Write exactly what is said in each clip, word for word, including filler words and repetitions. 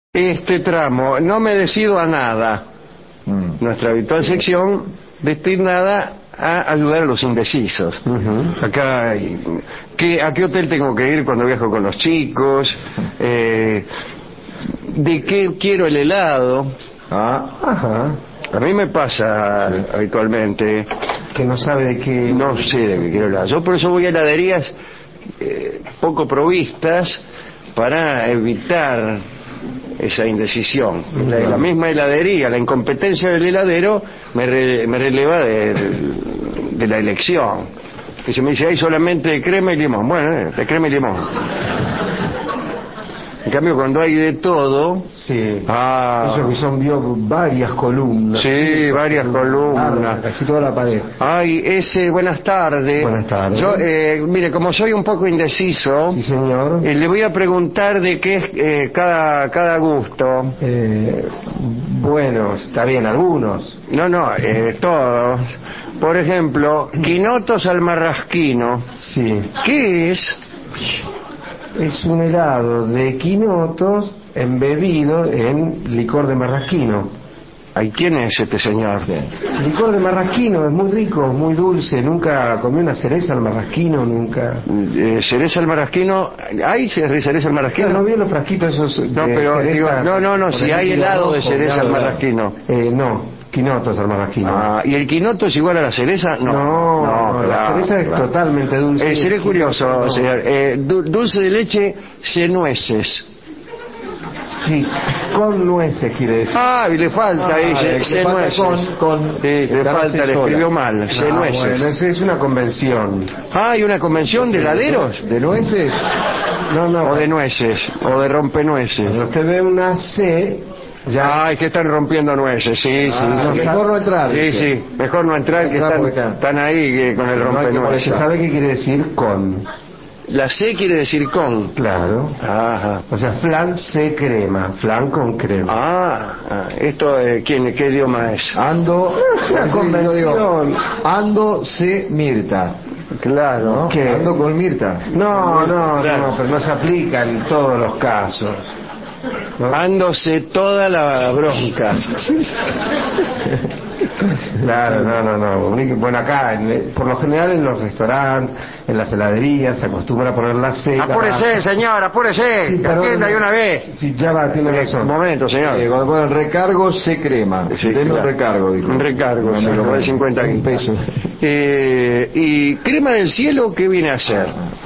este tramo no me decido a nada. Mm. Nuestra habitual sección, vestir nada a ayudar a los indecisos. Uh-huh. Acá, ¿qué, ¿a qué hotel tengo que ir cuando viajo con los chicos? Eh, ¿De qué quiero el helado? Ah, ajá. A mí me pasa sí. habitualmente que no sabe de qué... No sé de qué quiero helado. Yo por eso voy a heladerías eh, poco provistas para evitar esa indecisión. Uh-huh. la, la misma heladería, la incompetencia del heladero me, re, me releva de, de, de la elección. Que se me dice, hay solamente crema y limón. Bueno, eh, de crema y limón. En cambio, cuando hay de todo... Sí, ah, eso que son vio varias columnas. Sí, varias columnas. Larga, casi toda la pared. Ay, ese, buenas tardes. Buenas tardes. Yo, eh, mire, como soy un poco indeciso... Sí, señor. Eh, le voy a preguntar de qué es eh, cada, cada gusto. Eh, bueno, está bien, algunos. No, no, eh, todos. Por ejemplo, quinotos al marrasquino. Sí. ¿Qué es? Es un helado de quinotos embebido en licor de marrasquino. ¿Ay, quién es este señor? Sí. Licor de marrasquino, es muy rico, muy dulce. Nunca comí una cereza al marrasquino, nunca. Eh, ¿Cereza al marrasquino? ¿Hay cereza al marrasquino? No, no vi los frasquitos esos. No, pero digo, no, no, no, si hay helado rojo, de cereza al marrasquino. Eh, no. Quinotos al marrasquino. Ah, ¿y el quinoto es igual a la cereza? No, no, no, no la cereza es claro. totalmente dulce. Eh, seré curioso, no. señor. Eh, dulce de leche, sin nueces. Sí, con nueces quiere decir. Ah, y le falta ahí, ah, se nueces. Con, con, sí, le falta, le escribió mal, se ah, nueces. Bueno, esa es una convención. Ah, ¿hay una convención de heladeros? ¿De nueces? No, no. O de nueces, o de rompenueces. Cuando usted ve una C... Ya. Ah, es que están rompiendo nueces, sí, ah, sí, no, sí. Mejor no entrar. Sí, sí, mejor no entrar, que están, están ahí que con el rompenueces. ¿Se sabe qué quiere decir con? La C quiere decir con. Claro. Ajá. O sea, flan C crema, flan con crema. Ah, ah. esto, eh, ¿quién, ¿qué idioma es? Ando, una convención. Ando C Mirta. Claro. ¿No? ¿Qué? Ando con Mirta. No, no, claro. no, pero no se aplica en todos los casos. ¿No? Ándose toda la bronca. Claro, no, no, no. Bueno, acá, en, por lo general en los restaurantes, en las heladerías, se acostumbra a poner la C. Apúrese, señor, apúrese. Sí, atienda de una vez. Sí, ya va, tiene razón. Un momento, señor. Eh, cuando ponen recargo, C crema. Sí, claro. Un recargo, dijo. Un recargo, se lo vale cincuenta pesos. Eh, ¿Y crema del cielo qué viene a ser?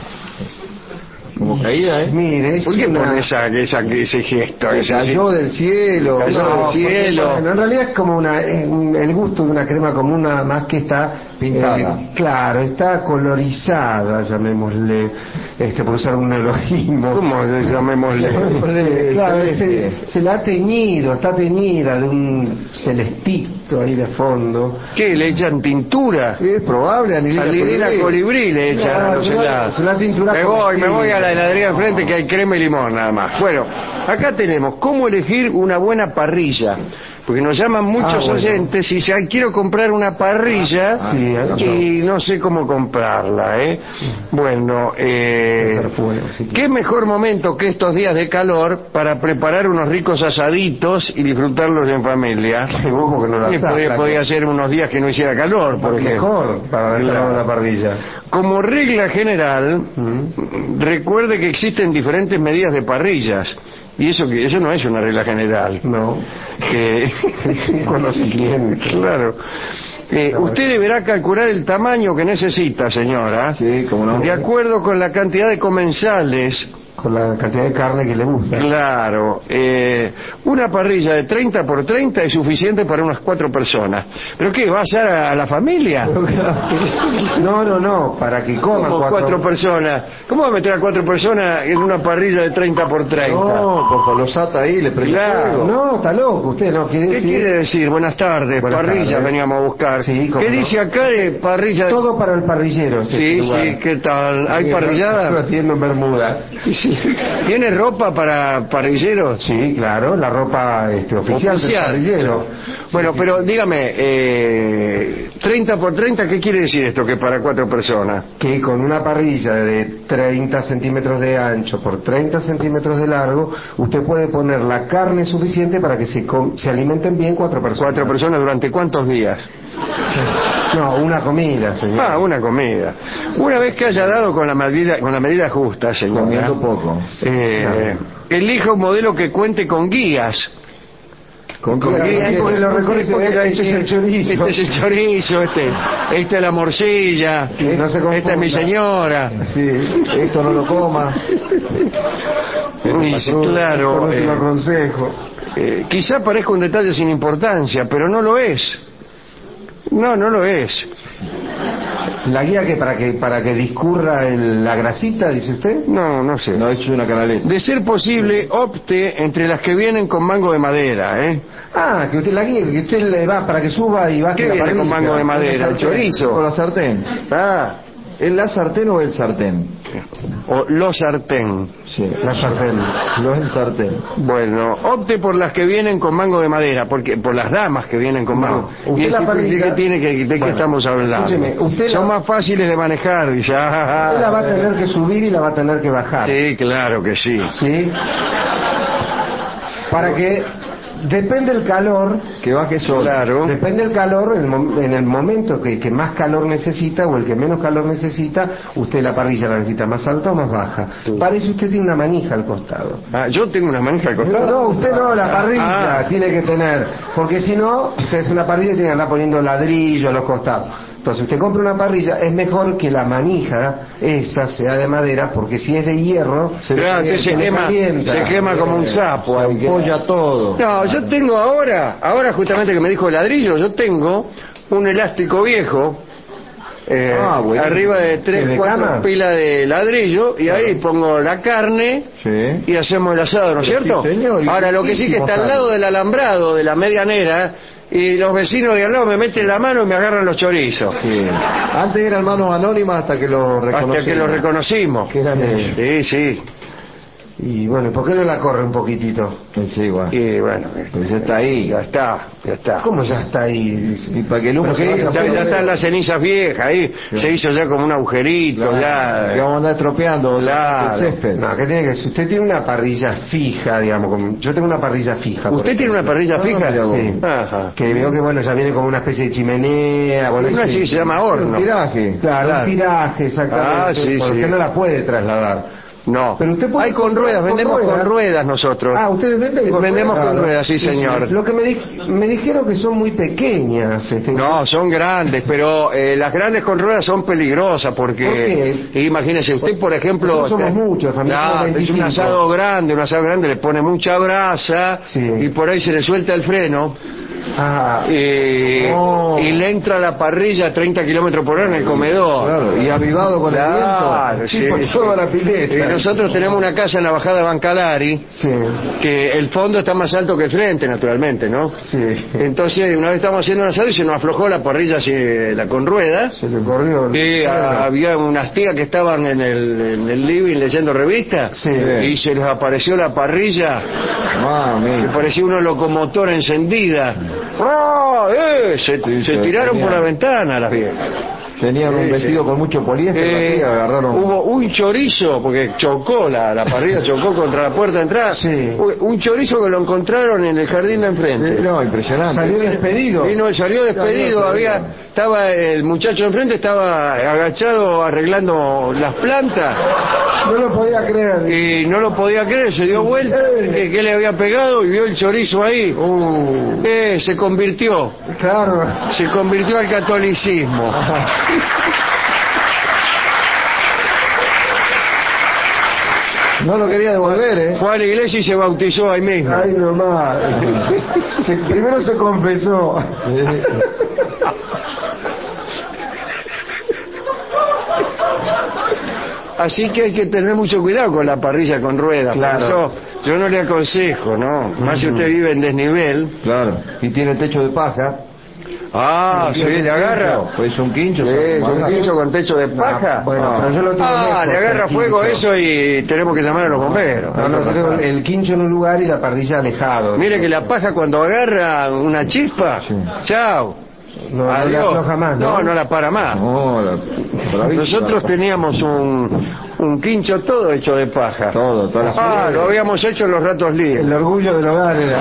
Como caída, ¿eh? Mire, ¿por qué una... pone esa, esa, ese gesto? Que cayó del cielo. Cayó no, del cielo. Porque, bueno, en realidad es como una, es un, el gusto de una crema común, nada más que está pintada. Eh, claro, está colorizada, llamémosle, este, por usar un neologismo. ¿Cómo llamémosle? llamémosle claro, se, se la ha teñido, está teñida de un celestito ahí de fondo. ¿Qué? ¿Le echan tintura? Es probable, anilina, anilina colibrí. colibrí le echan claro, a los helados. La tintura me voy, me voy a la heladería enfrente que hay crema y limón nada más. Bueno, acá tenemos cómo elegir una buena parrilla. Porque nos llaman muchos ah, bueno. oyentes y dicen, quiero comprar una parrilla ah, sí, y no sé cómo comprarla, ¿eh? Bueno, eh, ¿qué mejor momento que estos días de calor para preparar unos ricos asaditos y disfrutarlos en familia? Que vos, que no la sabes, podría, podría ser unos días que no hiciera calor, por ejemplo. Mejor para la, la parrilla. Como regla general, ¿Mm? recuerde que existen diferentes medidas de parrillas. Y eso que eso no es una regla general. No. Que es un conocimiento. Claro. Eh, no, usted deberá calcular el tamaño que necesita, señora. Sí, como no. De acuerdo con la cantidad de comensales. Con la cantidad de carne que le gusta. Claro. Eh, una parrilla de treinta por treinta es suficiente para unas cuatro personas. ¿Pero qué? ¿Va a ser a, a la familia? No, no, no. Para que coman cuatro... cuatro personas. ¿Cómo va a meter a cuatro personas en una parrilla de treinta por treinta? No, con folosata ahí le prende claro. fuego. No, está loco. Usted no quiere ¿Qué decir... quiere decir? Buenas tardes. Buenas parrillas tardes. Veníamos a buscar. Sí, ¿Qué no? dice acá de parrilla? Todo para el parrillero. Sí, sí. ¿Qué tal? ¿Hay parrillada? Lo atiendo en Bermuda. Sí. ¿Tiene ropa para parrilleros? Sí, claro, la ropa este, oficial, oficial del parrillero. Bueno, sí, pero sí. dígame, eh, treinta por treinta, ¿qué quiere decir esto que para cuatro personas? Que con una parrilla de treinta centímetros de ancho por treinta centímetros de largo, usted puede poner la carne suficiente para que se, se alimenten bien cuatro personas. ¿Cuatro personas durante cuántos días? No, una comida, señor. Ah, una comida. Una vez que haya dado con la medida, con la medida justa, señor. Comiendo poco. Eh, elija un modelo que cuente con guías. Con, con guías. Porque lo reconoce, este es el chorizo. Este es el chorizo, este, esta es la morcilla, sí, no se esta es mi señora. Sí, esto no lo coma. Uy, sí, claro. No se lo eh, aconsejo. Eh, quizá parezca un detalle sin importancia, pero no lo es. No, no lo es. ¿La guía que para que para que discurra el, la grasita, dice usted? No, no sé. No, es una canaleta. De ser posible, opte entre las que vienen con mango de madera, ¿eh? Ah, que usted la guía, que usted le va para que suba y baje ¿Qué la viene parrilla? con mango de madera? ¿El chorizo? ¿O la sartén? Ah. ¿Es la sartén o el sartén? O los sartén. Sí, la sartén. No es el sartén. Bueno, opte por las que vienen con mango de madera, porque por las damas que vienen con mango. No, usted y la parrilla... que tiene que, ¿de bueno, qué estamos hablando? Usted Son la... más fáciles de manejar, dice. Ah, usted la va a tener que subir y la va a tener que bajar. Sí, claro que sí. Sí. Para que depende el calor, que baje solo. Claro. Depende el calor, en el, en el momento que, que más calor necesita o el que menos calor necesita, usted la parrilla la necesita más alta o más baja. Sí. Parece usted tiene una manija al costado. Ah, yo tengo una manija al costado. No, no, usted no, la parrilla ah. tiene que tener, porque si no, usted es una parrilla y tiene que andar poniendo ladrillo a los costados. Entonces usted compra una parrilla, es mejor que la manija esa sea de madera, porque si es de hierro se, claro, que se, quema, se quema como un sapo, se apoya todo. No, yo tengo ahora, ahora justamente que me dijo ladrillo, yo tengo un elástico viejo, eh, ah, bueno, arriba de tres, de cuatro cama? pilas de ladrillo, y ahí pongo la carne sí. y hacemos el asado, ¿no es cierto? Sí, señor, ahora lo que sí que está al lado del alambrado de la medianera, y los vecinos de al lado me meten la mano y me agarran los chorizos. Sí. Antes eran manos anónimas hasta que lo reconocimos. Hasta que lo reconocimos. Que eran sí, sí, sí. Y bueno, ¿por qué no la corre un poquitito? Sí, igual. Y bueno, pues ya está ahí. Ya está, ya está. ¿Cómo ya está ahí? Y para que el humo se ya, ya están las cenizas viejas, ahí sí. Se hizo ya como un agujerito, claro. ya. Que vamos a andar estropeando claro. el césped. No, ¿qué tiene que ser? Usted tiene una parrilla fija, digamos, como... yo tengo una parrilla fija. ¿Usted tiene una parrilla fija? No, sí. Ajá. Que veo que, bueno, ya viene como una especie de chimenea. Bueno, una sí, se llama horno. Un tiraje. Claro, claro. Un tiraje, exactamente. Ah, sí, porque sí. usted no la puede trasladar. No, pero usted puede hay con ruedas, con vendemos ruedas. con ruedas nosotros. Ah, ustedes venden con vendemos ruedas. con ruedas, sí, señor. Lo que me, di me dijeron que son muy pequeñas. Este... No, son grandes, pero eh, las grandes con ruedas son peligrosas porque, ¿por qué? Imagínese, usted por ejemplo, nosotros somos muchos, familia. Es un asado grande, un asado grande le pone mucha brasa sí. y por ahí se le suelta el freno. Ah, y, oh. y le entra la parrilla a treinta kilómetros por hora en el comedor. Claro, y avivado con claro, el viento. Sí, sí, por sí. toda la pileta. Y nosotros tenemos una casa en la bajada de Bancalari, sí. que el fondo está más alto que el frente, naturalmente, ¿no? Sí. Entonces, una vez estábamos haciendo un asado y se nos aflojó la parrilla así, la con ruedas. Se le corrió. Y a, había unas tías que estaban en el, en el living leyendo revistas. Sí. Y se les apareció la parrilla. Mami. Que parecía una locomotora encendida. ¡Oh! ¡Eh! Se, sí, se tiraron tenía, por la ventana las viejas. Tenían sí, un vestido sí. con mucho poliéster. Eh, agarraron... Hubo un chorizo, porque chocó, la, la parrilla chocó contra la puerta de entrada. Sí. Un chorizo que lo encontraron en el jardín de enfrente. Sí, no, impresionante. Salió despedido. Y no, salió despedido. No, había, estaba el muchacho de enfrente, estaba agachado arreglando las plantas. No lo podía creer. Y no lo podía creer, se dio vuelta, que, que le había pegado y vio el chorizo ahí. Uh. Eh, se convirtió. Claro. Se convirtió al catolicismo. No lo quería devolver, ¿eh? Fue a la iglesia y se bautizó ahí mismo. Ay, nomás. Se, primero se confesó. Sí. Así que hay que tener mucho cuidado con la parrilla con ruedas. Claro. Yo, yo no le aconsejo, ¿no? Más si usted vive en desnivel. Claro. Y tiene techo de paja. Ah, sí, le agarra. Pues un quincho. Sí, es un quincho con techo de paja. No, bueno, pero yo lo tengo Ah, lejos, le agarra el fuego quincho. eso y tenemos que llamar a los bomberos. No, no, yo tengo el quincho en un lugar y la parrilla alejado. Mire que la paja cuando agarra una chispa, Sí. chao. No, no la Adiós. afloja más, ¿no? No, no la para más. No, la, bravísima. Nosotros teníamos un, un quincho todo hecho de paja. Todo, todas las Ah, lo habíamos hecho en los ratos libres. El orgullo del hogar era...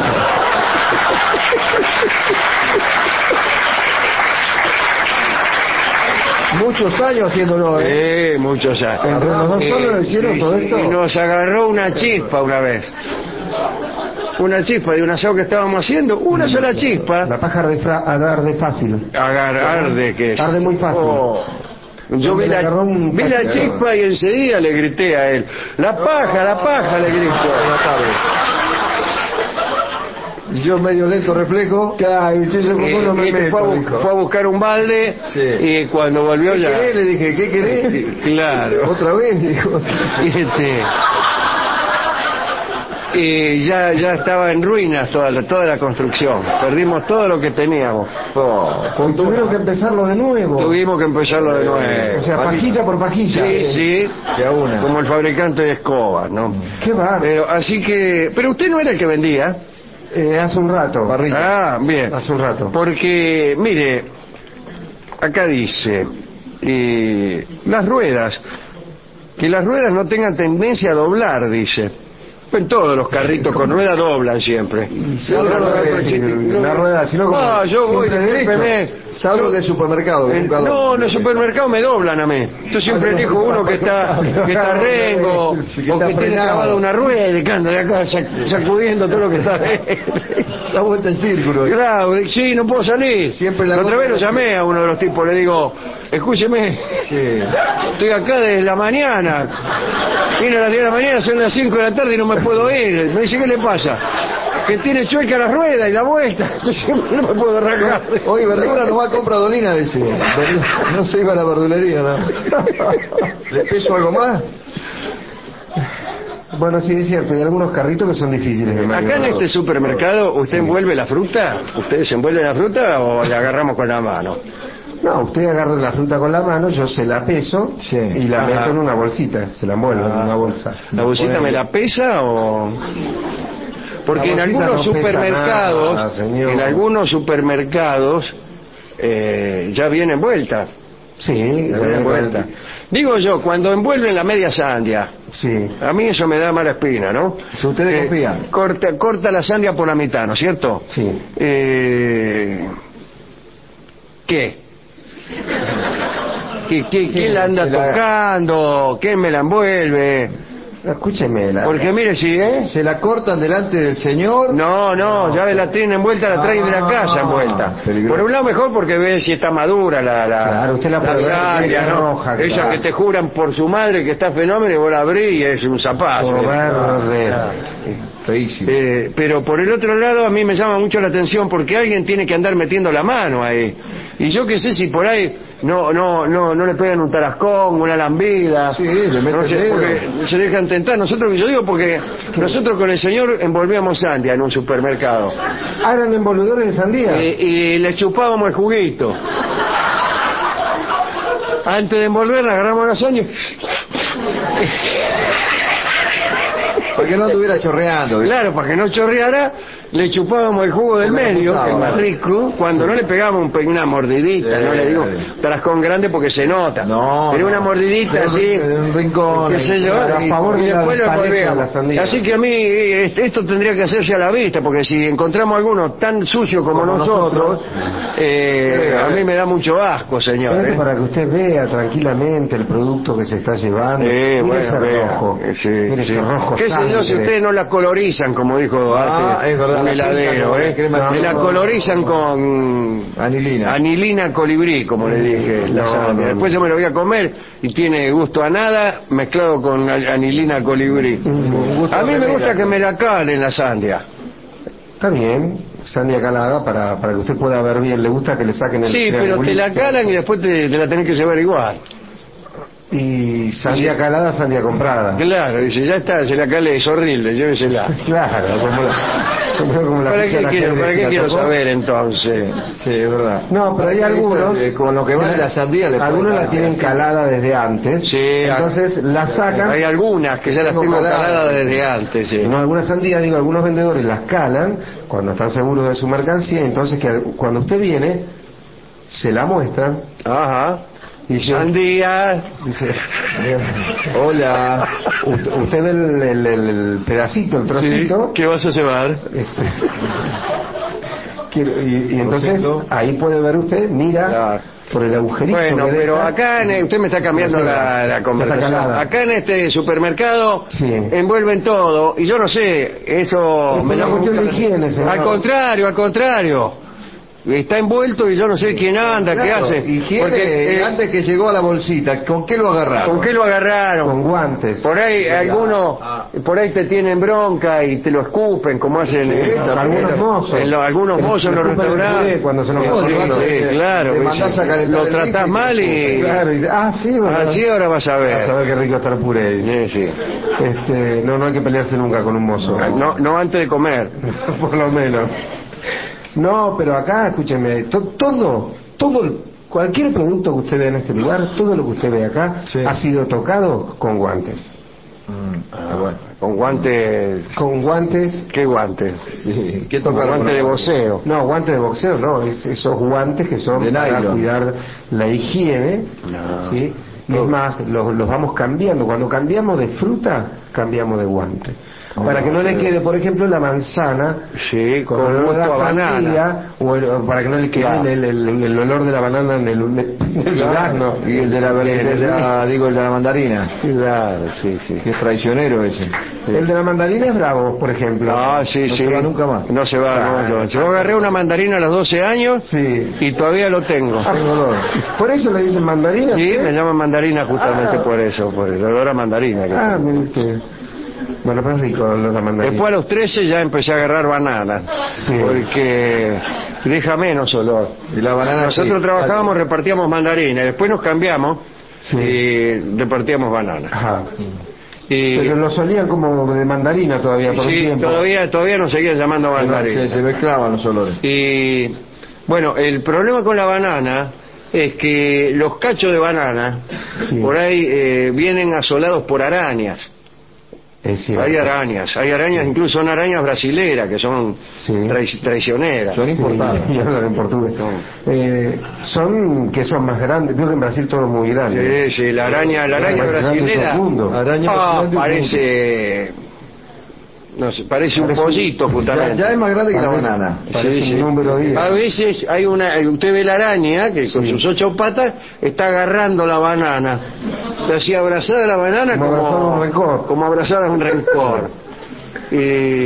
Muchos años haciéndolo, ¿eh? Sí, muchos años. Entre los dos solos lo hicieron sí, todo sí, esto. y nos agarró una chispa una vez. Una chispa de un asado que estábamos haciendo, una sola chispa. La paja arde, fra- arde fácil. Agar, arde que es. Arde muy fácil. Oh. Yo vi Le la, agarró un vi la cachorro. chispa y enseguida le grité a él. La paja, la paja, le grito. Buenas tardes. Y yo medio lento reflejo. Ay, si yo Eh, como no me y fue, a meto, bu- dijo. fue a buscar un balde Sí. y cuando volvió ¿Qué ya... querés? Le dije, ¿qué querés? Claro. Otra vez, dijo. Y este... Y ya, ya estaba en ruinas toda la, toda la construcción. Perdimos todo lo que teníamos. Oh, Y tuvieron que empezarlo de nuevo. Tuvimos que empezarlo de nuevo. O sea, pajita por pajilla. Sí, sí. de a una. Como el fabricante de escobas, ¿no? Qué bar. Pero así que... Pero usted no era el que vendía. Eh, hace un rato. Ah, bien. Hace un rato. Porque, mire, acá dice, eh, las ruedas, que las ruedas no tengan tendencia a doblar, dice. En todos los carritos con rueda doblan siempre. Sí, la rueda, sí, la rueda, si no, como Ah, yo voy, siempre discúlpeme. Salgo del supermercado. En- nunca no, doblo. en el supermercado me doblan a mí. Yo siempre elijo uno que está que está rengo Sí, que o está que tiene frenado. clavada una rueda y que anda de acá sac- sacudiendo todo lo que está Da vuelta en círculo. Claro, sí, no puedo salir. Siempre la la otra nota vez lo de- llamé a uno de los tipos, le digo, escúcheme, Sí. estoy acá desde la mañana, vine a las diez de la mañana, son las cinco de la tarde y no me puedo ir. Me dice, ¿qué le pasa? Que tiene chueca la rueda y la vuelta, yo siempre no me puedo arrancar. Oye, verdura no va a comprar Dolina, dice. Verdura- No se iba a la verdulería, ¿no? ¿Le peso algo más? Bueno, sí, es cierto. Hay algunos carritos que son difíciles de Acá en maniobrar. este supermercado, ¿usted envuelve la fruta? ¿Ustedes envuelven la fruta o la agarramos con la mano? No, usted agarra la fruta con la mano, yo se la peso Sí. y la Ajá. meto en una bolsita. Se la envuelvo en una bolsa. ¿La bolsita me la pesa o...? Porque en La bolsita algunos no pesa supermercados, nada, señor. en algunos supermercados, eh, ya viene envuelta. Sí, Ya se viene viene envuelta. con Digo yo, cuando envuelven la media sandia, el- Sí. a mí eso me da mala espina, ¿no? Si usted Eh, desconfía. corta, corta la sandia por la mitad, ¿no es cierto? Sí. Eh, ¿Qué? ¿Qué, qué, ¿Quién la anda Se la- tocando? ¿Quién me la envuelve? Escúcheme. La... Porque mire, si, ¿eh? Se la cortan delante del señor. No, no, ya la tienen envuelta, la traen de la casa envuelta. peligroso. Por un lado mejor porque ve si está madura la, la, Claro, usted la puede ver, sandia, tiene ¿no? roja, Esas claro. que te juran por su madre que está fenómeno y vos la abrís y es un zapato. Todo verde. Feísimo. Eh, pero por el otro lado a mí me llama mucho la atención porque alguien tiene que andar metiendo la mano ahí. Y yo qué sé si por ahí no no no no le pegan un tarascón, una lambida. Sí, le meten no sé, el dedo. porque se dejan tentar. Nosotros, yo digo porque nosotros con el señor envolvíamos sandia en un supermercado. Ah, eran envolvedores de sandía. Eh, y le chupábamos el juguito. Antes de envolverla agarramos la sandia. Para que no anduviera chorreando. ¿viste? Claro, para que no chorreara, le chupábamos el jugo del Porque medio, gustaba, que es más ¿no? rico, cuando no le pegábamos un pe- una mordidita, Sí, no le digo sí. tarascón grande porque se nota, No, pero no. una mordidita De un así, rin- de un rincón, qué sé yo, a y, favor y de la después lo paleta de envolvíamos. la sandía. Así que a mí eh, esto tendría que hacerse a la vista, porque si encontramos alguno tan sucio como, Como nosotros, nosotros. eh, a mí me da mucho asco, señor. Pero esto ¿eh? para que usted vea tranquilamente el producto que se está llevando. Eh, Mire bueno, ese vea, rojo. eh, sí, Mire sí. ese rojo ¿Qué sé yo si sangre. ustedes no la colorizan, como dijo Ah, antes es verdad, un la heladero, pintan con ¿eh? crema Se de- la colorizan con Anilina. anilina colibrí, como le dije. la No, sandia. no, no. Después yo me lo voy a comer y tiene gusto a nada mezclado con a- anilina colibrí. Un gusto A mí de me gusta remera. que me la calen la sandia. Está bien, sandia calada para, para que usted pueda ver bien. Le gusta que le saquen el Sí, pero te la triangulito. calan y después te, te la tenés que llevar igual. Y sandia calada, sandia comprada. Claro, dice, ya está, se la calé, es horrible, llévesela. Claro, como la- Como la ¿Para ficha qué del quiero, ajedrez, ¿para ¿la qué quiero tocó? saber entonces? Sí, es verdad. No, pero hay algunos... Eh, con lo que vale la sandía le Algunos pueden la dar, tienen sí. calada desde antes. Sí, entonces la sacan. Hay algunas que ya las tengo caladas desde antes, sí. No, algunas sandías, digo, algunos vendedores las calan cuando están seguros de su mercancía. Entonces, que cuando usted viene, se la muestran. Ajá. Y dice, Sandía. dice, hola, usted, usted ve el, el, el, el pedacito, el trocito. Sí, ¿qué vas a llevar? Este, quiero- y, y entonces ahí puede ver usted, mira, Claro. por el agujerito. Bueno, que pero deja. acá en, usted me está cambiando Ya se va. la, Ya la está conversación. calada. Acá en este supermercado Sí. envuelven todo y yo no sé, eso Es me una llama cuestión mucho de la- higiene, señor. Al contrario, al contrario. Está envuelto y yo no sé quién anda, qué Claro, hace. higiene, Porque, eh, antes que llegó a la bolsita, ¿con qué lo agarraron? ¿con qué lo agarraron? Con guantes. Por ahí algunos, Ah. por ahí te tienen bronca y te lo escupen como hacen Sí, en- también. Algunos mozos. en los- algunos Que mozos en le los escupen el restaurantes. puré cuando se lo Sí, pasan. sí, No, sí, le- claro. le que mandás sí. a calentar Lo el tratás bife y mal y Claro, y dice, ah, sí, ¿verdad? así ahora vas a A ver. saber qué rico está el puré. dice. Sí, sí. Este, no, no hay que pelearse nunca con un mozo. No, no antes de comer. Por lo menos. No, pero acá, escúcheme, to- todo, todo, el- cualquier producto que usted ve en este lugar, todo lo que usted ve acá, Sí. ha sido tocado con guantes. Mm, ah, bueno. Con guantes. Con guantes, ¿Qué guantes? Sí, ¿qué Con tocaron? guantes de voceo. no, guantes de boxeo, no, es- esos guantes que son De para nylon. cuidar la higiene, No. ¿sí? Y es más, los, los vamos cambiando. Cuando cambiamos de fruta, cambiamos de guante. Oh, Para que no le pero- quede, por ejemplo, la manzana Sí, con el olor de gusto la a banana. sandía, o, el- o para que no le quede Claro. el, el, el olor de la banana en el, en el durazno. Y el de la, el de la- digo, el de la mandarina. Claro, sí, sí. Que es traicionero ese. El de la mandarina es bravo, por ejemplo. Ah, sí, No sí. se va nunca más. No se va, no, no. Yo agarré una mandarina a los doce años Sí. y todavía lo tengo. Tengo olor. Por eso le dicen mandarina. Sí, ¿usted? me llaman mandarina justamente Ah. por eso, por el olor a mandarina. que Ah, tengo. mire usted. Bueno, pero es rico la mandarina. Después a los trece ya empecé a agarrar banana, Sí. porque deja menos olor. Y la banana. Nosotros sí. trabajábamos, repartíamos mandarina, y después nos cambiamos Sí. y repartíamos banana. Ajá. Y Pero lo solían como de mandarina todavía por un sí, tiempo. todavía, todavía nos seguían llamando mandarina. Se, se mezclaban los olores. Y bueno, el problema con la banana es que los cachos de banana Sí. por ahí eh, vienen asolados por arañas. Es cierto. Hay arañas, hay arañas, incluso son arañas brasileras que son Sí. trai- traicioneras. Son Sí, importadas. y hablan en portugués. Eh, son que son más grandes. Creo que en Brasil todo es muy grande. Sí, sí, la araña, la araña Más grande de todo brasilera. el mundo. Araña Ah, más grande del parece, no sé, parece un Parece un- pollito Ya, justamente. ya es más grande que la Parece- banana. Parece Sí, sí. un número diez. A veces hay una, usted ve la araña que con Sí. sus ocho patas está agarrando la banana, está así abrazada la banana Como como, abrazada a un rencor. como abrazada a un rencor. Y,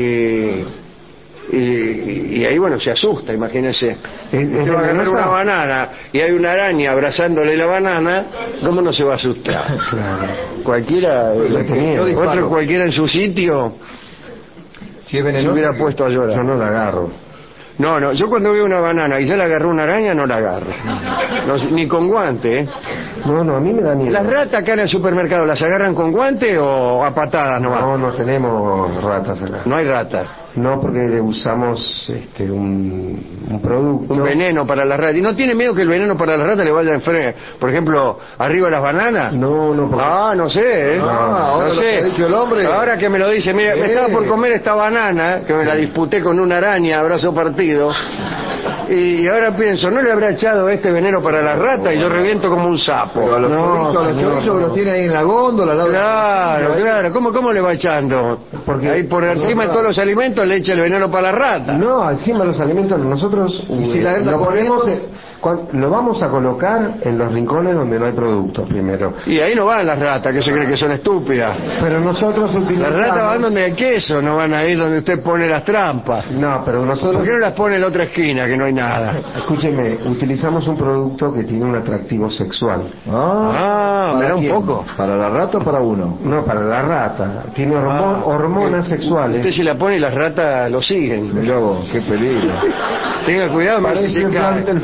y, y ahí bueno se asusta, imagínese. Es- es Usted va a agarrar venenosa. una banana y hay una araña abrazándole la banana, ¿cómo no se va a asustar? Claro. Cualquiera, Lo que miedo. otro disparo. cualquiera en su sitio Si es se venenoso. hubiera puesto a llorar. Yo no la agarro. No, no, yo cuando veo una banana y ya la agarró una araña, no la agarro. No, ni con guante, ¿eh? No, no, a mí me da miedo. ¿Las ratas acá en el supermercado las agarran con guante o a patadas nomás? No, no tenemos ratas acá. No hay ratas. No, porque usamos este, un, un producto. Un veneno para las ratas. ¿Y no tiene miedo que el veneno para las ratas le vaya a enfre- por ejemplo, arriba de las bananas? No, no, porque... Ah, no sé, ¿eh? Ah, ahora no lo sé. que ha dicho el hombre. Ahora que me lo dice, mira, me Eh. estaba por comer esta banana, que me la disputé con una araña, abrazo partido, y ahora pienso, ¿no le habrá echado este veneno para las ratas? Y yo reviento como un sapo. Pero a los No, chorizos, a los señor, chorizos que no. los tiene ahí en la góndola. al lado de- Claro, claro. ¿Cómo, cómo le va echando? Porque- Ahí por encima de todos los alimentos le echa el veneno para la rata. No, encima los alimentos nosotros Y si la eh, anda lo ponemos, corriendo- en- cuan- lo vamos a colocar en los rincones donde no hay productos primero. Y ahí no van las ratas, que se creen que son estúpidas. Pero nosotros Las utilizamos... ratas van donde hay queso, no van ahí donde usted pone las trampas. No, pero ¿Por nosotros... qué no las pone en la otra esquina, que no hay nada? Escúcheme, utilizamos un producto que tiene un atractivo sexual. Ah, me ¿para da un quién? poco. ¿Para la rata o para uno? No, para la rata. Tiene hormo- Ah, hormonas Usted sexuales. se la pone y las ratas lo siguen. Mirá vos, qué peligro. Tenga cuidado, me Parece si se el, cae. flaut- el flautista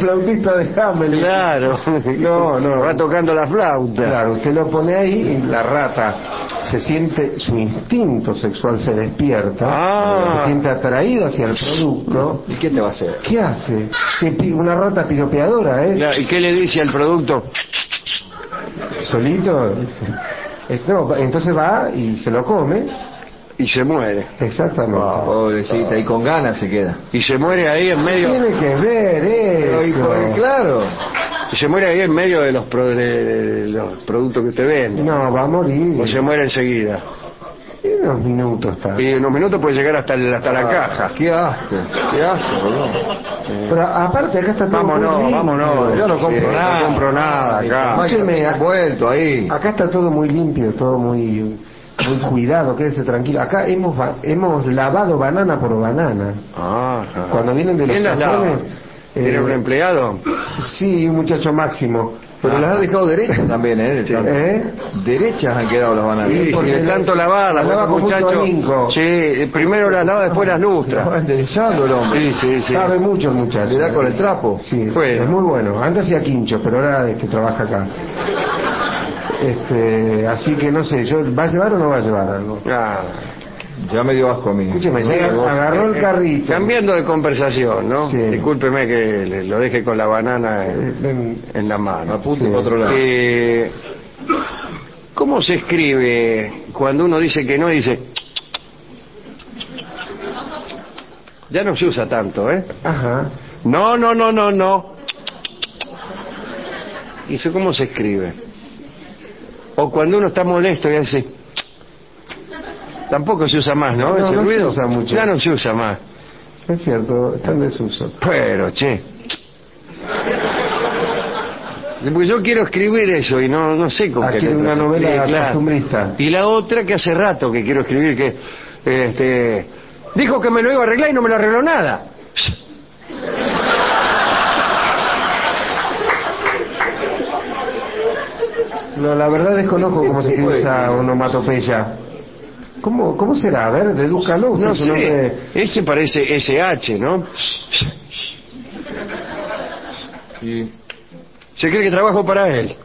Flautita de Hamelin. Claro. No, no. Va tocando la flauta. Claro, usted lo pone ahí y la rata se siente, su instinto sexual se despierta, Ah. se siente atraído hacia el producto. ¿Y qué te va a hacer? ¿Qué hace? Que pi- Una rata piropeadora, ¿eh? Claro, ¿y qué le dice al producto? Solito. dice. Eh, no, entonces va y se lo come. Y se muere. Exactamente. Ah, pobrecita, y con ganas se queda. Y se muere ahí en medio. Tiene que ver Pero, y eso. porque, claro. Y se muere ahí en medio de los, pro- de, de los productos que usted vende. No, va a morir. O se muere enseguida. En unos minutos está. Y en unos minutos puede llegar hasta, el- hasta la Ah, caja. Qué asco, qué asco, boludo. Pero aparte acá está todo muy Vámonos, limpio. vámonos. Yo no compro Sí, nada. No compro nada acá. Escúcheme, acá- Vuelto ahí. Acá está todo muy limpio, todo muy muy cuidado, quédese tranquilo. Acá hemos ba- hemos lavado banana por banana. Ah, Cuando vienen de los ¿Quién las lava? cajones, ¿Tiene eh, un empleado? Sí, un muchacho máximo. Pero las has dejado derechas también, ¿eh? De tanto. ¿Eh? Derechas han quedado las bananas. Sí, porque de la- tanto lavarlas, la lava porque con mucho muchacho. ahínco. Sí, primero las lava, después las Las va lustra. enderezando el hombre. Sí, sí, sí. Sabe mucho el muchacho. Le da con el trapo. Sí, Bueno. es muy bueno. Antes hacía quincho, pero ahora este, trabaja acá. Este, así que no sé, yo, ¿va a llevar o no va a llevar algo? Ah, Ya me dio asco a mí. Escúcheme, sí, ya vos- agarró el eh, carrito. Cambiando de conversación, ¿no? Sí. Discúlpeme que le- lo deje con la banana en, Eh, ven, en la mano. Apunte Sí. para otro lado. Eh, ¿Cómo se escribe cuando uno dice que no y dice... Ya no se usa tanto, ¿eh? Ajá. No, no, no, no, no. ¿Y eso cómo se escribe? O cuando uno está molesto y hace... Tampoco se usa más, ¿no? No, Ese no se ruido. usa mucho. Ya no se usa más. Es cierto, está en desuso. Pero, che. Porque yo quiero escribir eso y no, no sé con Aquí qué hay letra una se novela escribe, claro. costumbrista. Y la otra que hace rato que quiero escribir, que este dijo que me lo iba a arreglar y no me lo arregló nada. No, la verdad desconozco cómo se escribe esa onomatopeya. ¿Cómo, ¿Cómo será? A ver, dedúcalo usted. No su nombre. sé. Ese parece S H, ¿no? Y Se cree que trabajo para él.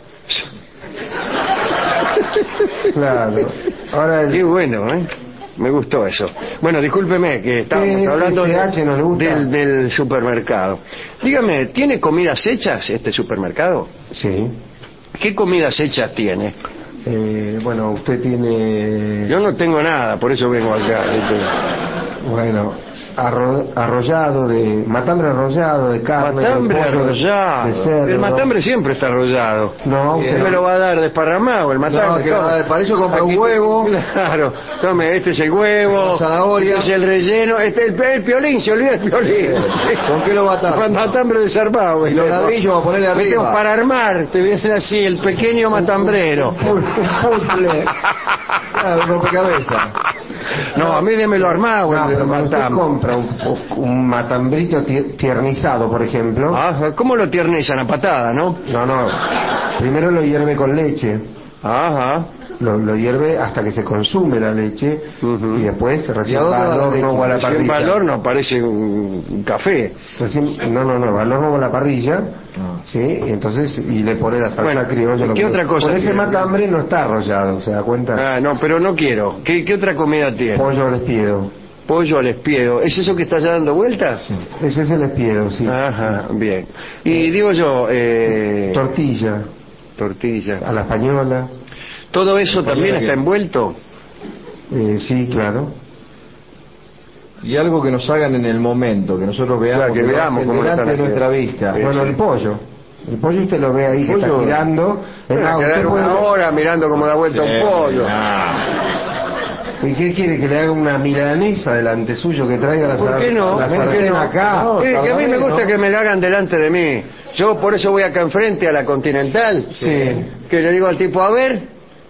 Claro. Ahora el... Qué bueno, ¿eh? Me gustó eso. Bueno, discúlpeme que estábamos ¿Qué hablando S H no le gusta? del, del supermercado. Dígame, ¿tiene comidas hechas este supermercado? Sí. ¿Qué comidas hechas tiene? Eh, bueno, usted tiene... Yo no tengo nada, por eso vengo acá. Bueno, arro- arrollado de... Matambre arrollado de carne. Matambre de pollo, de- arrollado. de cerdo. El matambre siempre está arrollado. No, Usted usted- me lo va a dar desparramado, el matambre. No, que tome. no, para eso compra un Aquí- huevo. Claro, tome, este es el huevo. La zanahoria. Este es el relleno. Este es el, el piolín, se olvida el piolín. ¿Con qué lo va a atar? Con matambre desarmado. Y los ladrillos va a ponerle arriba. Metemos para armar, te voy a hacer así, el pequeño matambrero. Un puzzle. Claro, un rompecabezas. No, a mí démelo armado, No, el pero cuando usted matambre. compra un, un matambrito tie- tiernizado, por ejemplo. Ajá, ¿cómo lo tiernizan a patada, no? No, no. Primero lo hierve con leche. Ajá. Lo, lo hierve hasta que se consume la leche. Ujú. Y después recién ¿Y a dónde va va al la horno leche? o a la Si en parrilla. valor no aparece un, un café. Recién- no, no, no, va al horno o a la parrilla. Ah. Sí, y entonces, y le pone la salsa Bueno, criolla. lo ¿qué que- otra cosa Por ese tiene? matambre no está arrollado, ¿se da cuenta? Ah, no, pero no quiero. ¿Qué, qué otra comida tiene? Pollo al espiedo. Pollo al espiedo. ¿Es eso que está ya dando vueltas? Ese es el espiedo, sí. Ajá, bien. Y digo yo, eh, Tortilla, tortilla. a la española. ¿Todo eso también que- está envuelto? Eh, sí, claro. Y algo que nos hagan en el momento, que nosotros veamos, Claro, que lo veamos hacen cómo lo delante están de nuestra haciendo. vista. Sí. Bueno, el pollo. El pollo usted lo ve ahí que Pollo- está girando. Es más, Quedar usted una puede- hora mirando cómo da vuelta Sí, un pollo. ah. ¿Y qué quiere? ¿Que le haga una milanesa delante suyo? ¿Que traiga la, ¿Por sar- qué no? la ¿Por qué sartén no? acá? No, Eh, que a mí me Cargamento, gusta ¿no? que me la hagan delante de mí. Yo por eso voy acá enfrente a la Continental. Sí. Que le digo al tipo, a ver,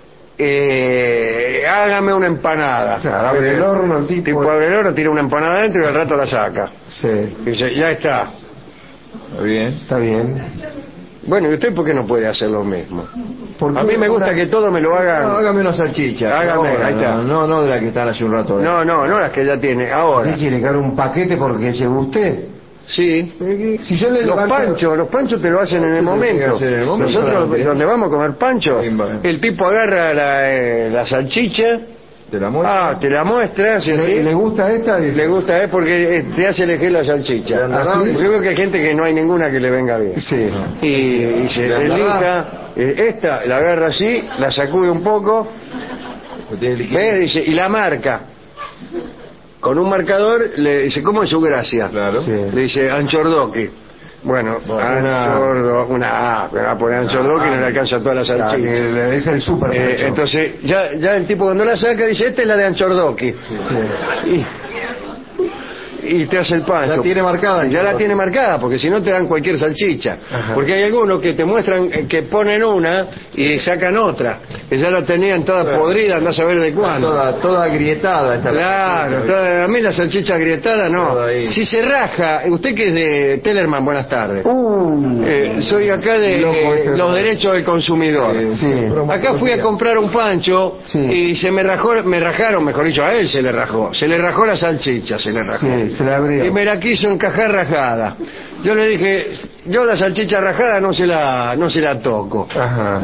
eh, hágame una empanada. Claro, abre el horno, el tipo- tipo abre el horno, tira una empanada adentro y al rato la saca. Sí, Y dice, ya está. Está bien. está bien. Bueno, ¿y usted por qué no puede hacer lo mismo? Porque A mí me gusta una- que todo me lo No, hagan. hágame una salchicha. Hágame, Ahora, ahí está. No, no, no de la que están hace un rato. No, no, no las que ya tiene. ¿Qué Ahora. quiere? ¿Que haga un paquete porque lleve usted? Sí. Si yo le Los levanto- panchos, los panchos te lo hacen en el momento. hacer en el momento. Nosotros, Sí. donde vamos a comer pancho, Sí, va. el tipo agarra la, eh, la salchicha, ¿Te la muestra? ah, te la muestra, ¿sí, sí? ¿Le, le gusta esta? Dice, Le gusta, ¿eh? Porque eh, te hace elegir la salchicha. ¿Le anda Así, bien? Yo creo que hay gente que no hay ninguna que le venga bien. Sí. Y, y se ¿Le anda elija, eh, esta, la agarra así, la sacude un poco, ¿O tiene líquido? ¿ves? Dice, y la marca. Con un marcador le dice, ¿cómo es su gracia? Claro. Sí. Le dice, anchordoqui. Bueno, Una- anchordo, una A, me va a poner anchordoqui y no le alcanza toda la Ya, salchicha. que le- es el super Eh, pecho. entonces, ya, ya el tipo cuando la saca dice, esta es la de anchordoqui. Sí. Y, y te hace el pancho. La tiene marcada. Ya la tiene marcada, porque si no te dan cualquier salchicha. Ajá. Porque hay algunos que te muestran eh, que ponen una y sacan otra, que ya la tenían toda Claro. podrida, andás a saber de cuándo. Toda, toda agrietada esta Claro, salchicha. toda- a mí la salchicha agrietada no. Toda ahí. Si se raja, usted que es de Tellerman, buenas tardes. Uh, Eh, soy acá de Loco eh, este, los ¿no? derechos del consumidor. Eh, Sí. Acá fui a comprar un pancho Sí. y se me rajó, me rajaron, mejor dicho, a él se le rajó, se le rajó la salchicha, se le rajó. sí, se la abrió. Y me la quiso encajar rajada. Yo le dije, yo la salchicha rajada no se la, no se la toco. Ajá.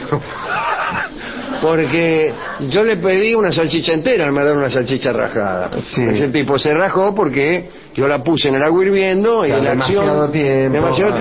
Porque yo le pedí una salchicha entera, no me dieron una salchicha rajada. Sí. Ese tipo se rajó porque yo la puse en el agua hirviendo y Claro, en la acción... demasiado tiempo. demasiado-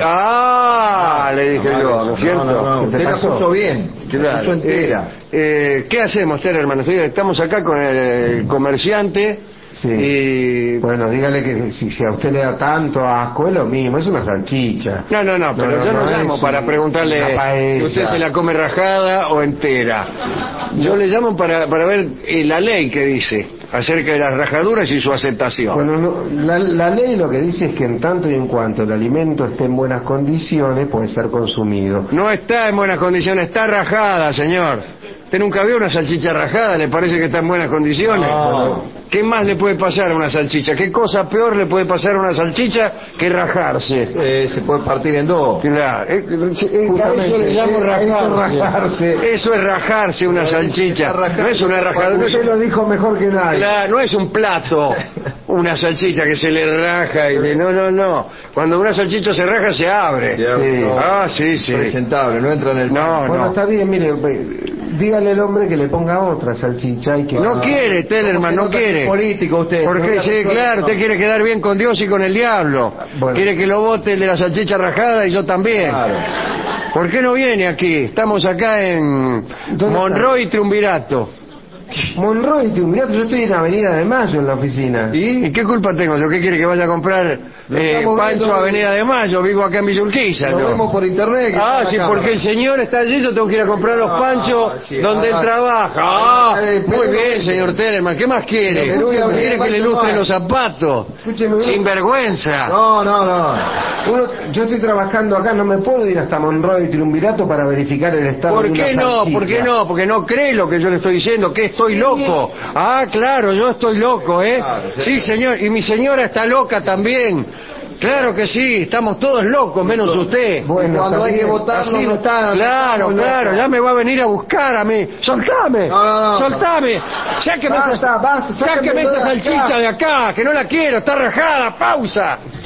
¡Ah! Le dije yo, ¿no es cierto? No, no, no, ¿Se te usted la pasó? puso bien. La Claro. puso entera. Eh, eh, ¿Qué hacemos, Tere, hermano? Estamos acá con el comerciante Sí. y... Bueno, dígale que si, si a usted le da tanto asco, es lo mismo, es una salchicha. No, no, no, pero No, no, yo no, no llamo es para un- preguntarle una paella. si usted se la come rajada o entera. Yo le llamo para, para ver eh, la ley que dice acerca de las rajaduras y su aceptación. Bueno, no, la, la ley lo que dice es que en tanto y en cuanto el alimento esté en buenas condiciones, puede ser consumido. No está en buenas condiciones, está rajada, señor. ¿Usted nunca vio una salchicha rajada? ¿Le parece que está en buenas condiciones? No. ¿Qué más le puede pasar a una salchicha? ¿Qué cosa peor le puede pasar a una salchicha que rajarse? Eh, se puede partir en dos. Claro, eh, eh, Justamente, eso le llamo eh, rajarse. eso es rajarse. Eso es rajarse una salchicha. No es una rajadura, no es Usted un, lo dijo mejor que nadie. claro, no es un plato, una salchicha que se le raja y de, no, no, no. Cuando una salchicha se raja se abre. Se abre, Sí. no. Ah, sí, sí. Presentable, no entra en el... No, Bueno, no. está bien, mire, ve, dígale al hombre que le ponga otra salchicha y que... No quiere, Tellerman, no ¿Cómo que no quiere. está político usted? Porque No, sí, no, claro, no. usted quiere quedar bien con Dios y con el diablo. Bueno. Quiere que lo vote el de la salchicha rajada y yo también. Claro. ¿Por qué no viene aquí? Estamos acá en ¿Dónde Monroy y Triunvirato. Monroy, Triunvirato, yo estoy en Avenida de Mayo en la oficina. ¿Y? ¿Y qué culpa tengo yo? ¿Qué quiere que vaya a comprar Lo eh, estamos Pancho viendo. Avenida de Mayo? Vivo acá en Villa Urquiza. Lo yo. vemos por internet. que Ah, está sí, la porque cámara. el señor está allí, yo tengo que ir a comprar los Ah, panchos sí, donde ah, él trabaja. Ah, eh, pero muy no- bien, señor Tellerman, ¿qué más quiere? Pero voy a abrir ¿Quiere el que le pancho lustre más. los zapatos? Escúcheme, uno- Sin vergüenza. No, no, no. Uno, yo estoy trabajando acá, no me puedo ir hasta Monroy, Triunvirato para verificar el estado ¿Por de una qué no? salchicha. ¿Por qué no? Porque no cree lo que yo le estoy diciendo, que estoy Sí. loco. Ah, claro, yo estoy loco, ¿eh? Claro, sí. Sí, señor, y mi señora está loca también. Claro que sí, estamos todos locos, menos usted. Bueno, Cuando está hay que bien. votar Así no está. Claro, no claro, estamos ya me va a venir a buscar a mí. ¡Soltame! No, no, no. ¡Soltame! ¡Sáqueme Basta, esa, basta, sáqueme sáqueme esa de acá. salchicha de acá, que no la quiero, está rajada! ¡Pausa!